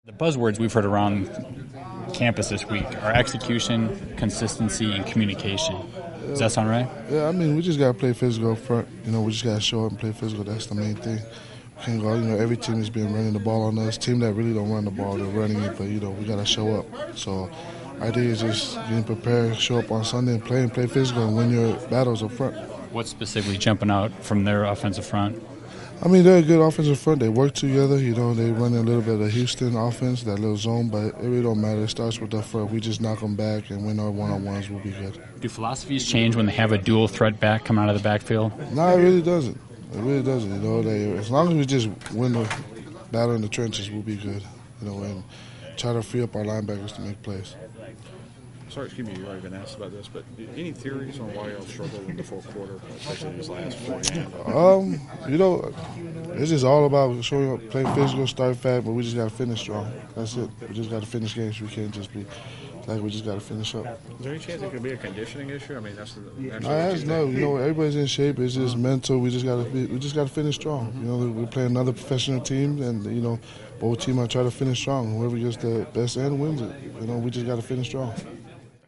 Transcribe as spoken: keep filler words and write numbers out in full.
The buzzwords we've heard around campus this week are execution, consistency, and communication. Does that sound right? Yeah, I mean, we just got to play physical up front. You know, we just got to show up and play physical. That's the main thing. We can't go, you know, every team has been running the ball on us. Team that really don't run the ball, they're running it, but, you know, we got to show up. So idea is just getting prepared, show up on Sunday and play and play physical and win your battles up front. What's specifically jumping out from their offensive front? I mean, they're a good offensive front. They work together. You know, they run a little bit of Houston offense, that little zone, but it really don't matter. It starts with the front. We just knock them back and win our one-on-ones. We'll be good. Do philosophies change when they have a dual threat back coming out of the backfield? No, it really doesn't. It really doesn't. You know, they, as long as we just win the battle in the trenches, we'll be good. You know, and try to free up our linebackers to make plays. Sorry, excuse me, you've already been asked about this, but any theories on why y'all struggled in the fourth quarter, especially this last four games? Um, you know, it's just all about showing up, playing physical, start fast, but we just got to finish strong. That's it. We just got to finish games. We can't just be like we just got to finish up. Is there any chance it could be a conditioning issue? I mean, that's the. That's I ask, no, you know, everybody's in shape. It's just mental. We just got to we just got to finish strong. You know, we're playing another professional team, and you know, both teams are trying to finish strong. Whoever gets the best end wins it. You know, we just got to finish strong.